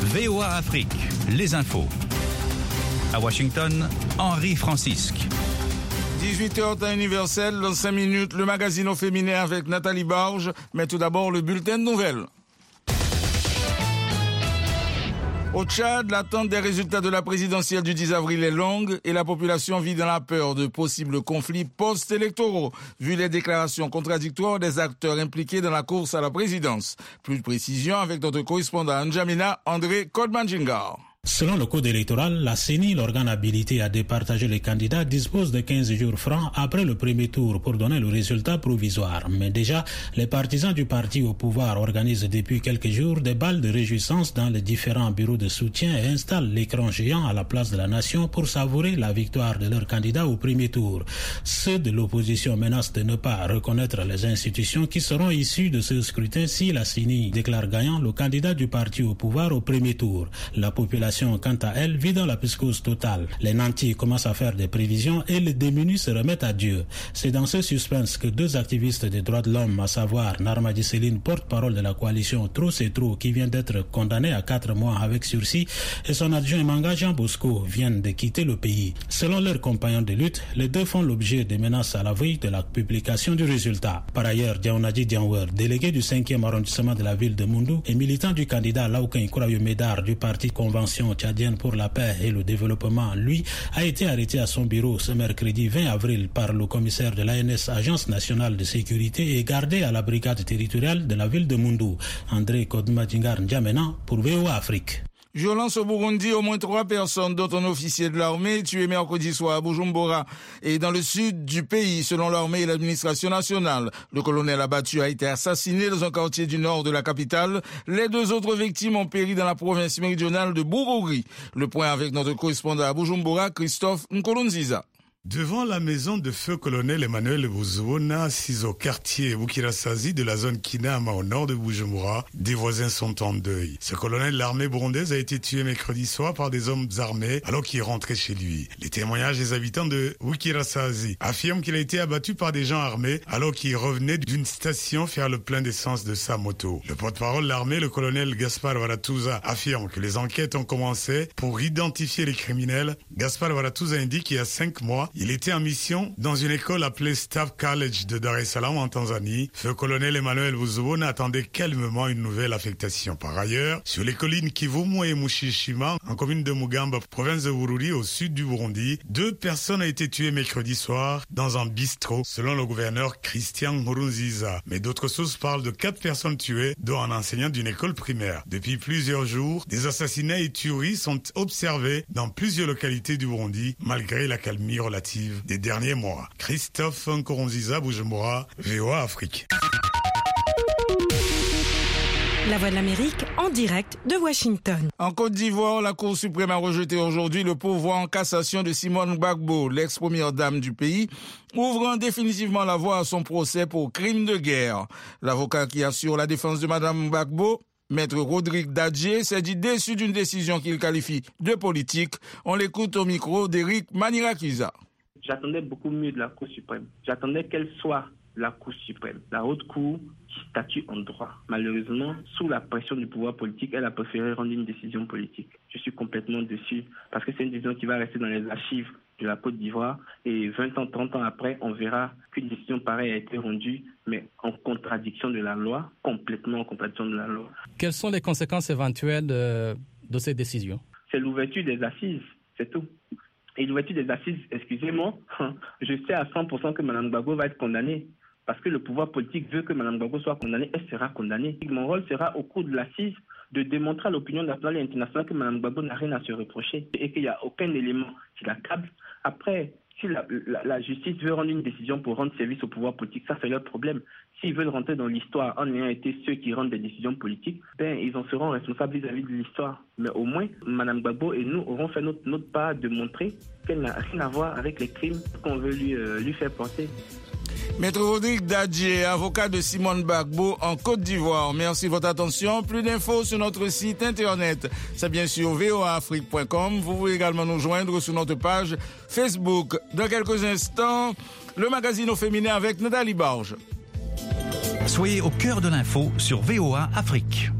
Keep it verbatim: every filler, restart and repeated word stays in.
V O A Afrique, les infos. À Washington, Henri Francisque. dix-huit heures temps universel, dans cinq minutes, le magazine au féminin avec Nathalie Barge. Mais tout d'abord, le bulletin de nouvelles. Au Tchad, l'attente des résultats de la présidentielle du dix avril est longue et la population vit dans la peur de possibles conflits post-électoraux, vu les déclarations contradictoires des acteurs impliqués dans la course à la présidence. Plus de précisions avec notre correspondant à N'Djamena, André Kodmanjingar. Selon le code électoral, la C E N I, l'organe habilité à départager les candidats, dispose de quinze jours francs après le premier tour pour donner le résultat provisoire. Mais déjà, les partisans du parti au pouvoir organisent depuis quelques jours des balles de réjouissance dans les différents bureaux de soutien et installent l'écran géant à la place de la nation pour savourer la victoire de leur candidat au premier tour. Ceux de l'opposition menacent de ne pas reconnaître les institutions qui seront issues de ce scrutin si la C E N I déclare gagnant le candidat du parti au pouvoir au premier tour. La population quant à elle, vit dans la psychose totale. Les nantis commencent à faire des prévisions et les démunis se remettent à Dieu. C'est dans ce suspense que deux activistes des droits de l'homme, à savoir Narmadi Céline, porte-parole de la coalition Trop c'est trop, qui vient d'être condamné à quatre mois avec sursis, et son adjoint Manga Jean Bosco viennent de quitter le pays. Selon leurs compagnons de lutte, les deux font l'objet de menaces à la veille de la publication du résultat. Par ailleurs, Diaounadi Dianwer, délégué du cinquième arrondissement de la ville de Moundou et militant du candidat Laouken Kourayo Médard du parti Convention tchadienne pour la paix et le développement, lui, a été arrêté à son bureau ce mercredi vingt avril par le commissaire de l'A N S, Agence nationale de sécurité, et gardé à la brigade territoriale de la ville de Moundou. André Kodmadjingar N'Djamena pour V O A Afrique. Violence au Burundi, au moins trois personnes, dont un officier de l'armée, tué mercredi soir à Bujumbura et dans le sud du pays, selon l'armée et l'administration nationale. Le colonel abattu a été assassiné dans un quartier du nord de la capitale. Les deux autres victimes ont péri dans la province méridionale de Bururi. Le point avec notre correspondant à Bujumbura, Christophe Nkolonziza. Devant la maison de feu colonel Emmanuel Bouzouona, assise au quartier Bukirasazi de la zone Kinama au nord de Bujumbura, des voisins sont en deuil. Ce colonel de l'armée burundaise a été tué mercredi soir par des hommes armés alors qu'il rentrait chez lui. Les témoignages des habitants de Bukirasazi affirment qu'il a été abattu par des gens armés alors qu'il revenait d'une station faire le plein d'essence de sa moto. Le porte-parole de l'armée, le colonel Gaspar Waratuza, affirme que les enquêtes ont commencé pour identifier les criminels. Gaspar Waratuza indique qu'il y a cinq mois, il était en mission dans une école appelée Staff College de Dar es Salaam en Tanzanie. Le colonel Emmanuel Bouzouona attendait calmement une nouvelle affectation. Par ailleurs, sur les collines Kivumu et Mushishima, en commune de Mugamba, province de Bururi, au sud du Burundi, deux personnes ont été tuées mercredi soir dans un bistrot, selon le gouverneur Christian Nkurunziza. Mais d'autres sources parlent de quatre personnes tuées, dont un enseignant d'une école primaire. Depuis plusieurs jours, des assassinats et tueries sont observés dans plusieurs localités du Burundi, malgré la calmie relative des derniers mois. Christophe Nkurunziza, Bujumbura, V O A Afrique. La Voix de l'Amérique en direct de Washington. En Côte d'Ivoire, la Cour suprême a rejeté aujourd'hui le pourvoi en cassation de Simone Gbagbo, l'ex-première dame du pays, ouvrant définitivement la voie à son procès pour crime de guerre. L'avocat qui assure la défense de Madame Gbagbo, Maître Rodrigue Dadje, s'est dit déçu d'une décision qu'il qualifie de politique. On l'écoute au micro d'Éric Manirakiza. J'attendais beaucoup mieux de la Cour suprême. J'attendais qu'elle soit la Cour suprême, la haute cour qui statue en droit. Malheureusement, sous la pression du pouvoir politique, elle a préféré rendre une décision politique. Je suis complètement déçu parce que c'est une décision qui va rester dans les archives de la Côte d'Ivoire et vingt ans, trente ans après, on verra qu'une décision pareille a été rendue, mais en contradiction de la loi, complètement en contradiction de la loi. Quelles sont les conséquences éventuelles de, de ces décisions? C'est l'ouverture des assises, c'est tout. Et l'ouverture des assises, excusez-moi, je sais à cent pour cent que Mme Gbagbo va être condamnée. Parce que le pouvoir politique veut que Mme Gbagbo soit condamnée, elle sera condamnée. Mon rôle sera au cours de l'assise de démontrer à l'opinion nationale et internationale que Mme Gbagbo n'a rien à se reprocher et qu'il n'y a aucun élément qui l'accable. Après, si la, la, la justice veut rendre une décision pour rendre service au pouvoir politique, ça c'est leur problème. S'ils veulent rentrer dans l'histoire en ayant été ceux qui rendent des décisions politiques, ben ils en seront responsables vis-à-vis de l'histoire. Mais au moins, Mme Gbagbo et nous aurons fait notre, notre part de montrer qu'elle n'a rien à voir avec les crimes qu'on veut lui, euh, lui faire porter. Maître Rodrigue Dadje, avocat de Simone Gbagbo en Côte d'Ivoire. Merci de votre attention. Plus d'infos sur notre site internet. C'est bien sûr v o a afrique point com. Vous pouvez également nous joindre sur notre page Facebook. Dans quelques instants, le magazine au féminin avec Nathalie Barge. Soyez au cœur de l'info sur V O A Afrique.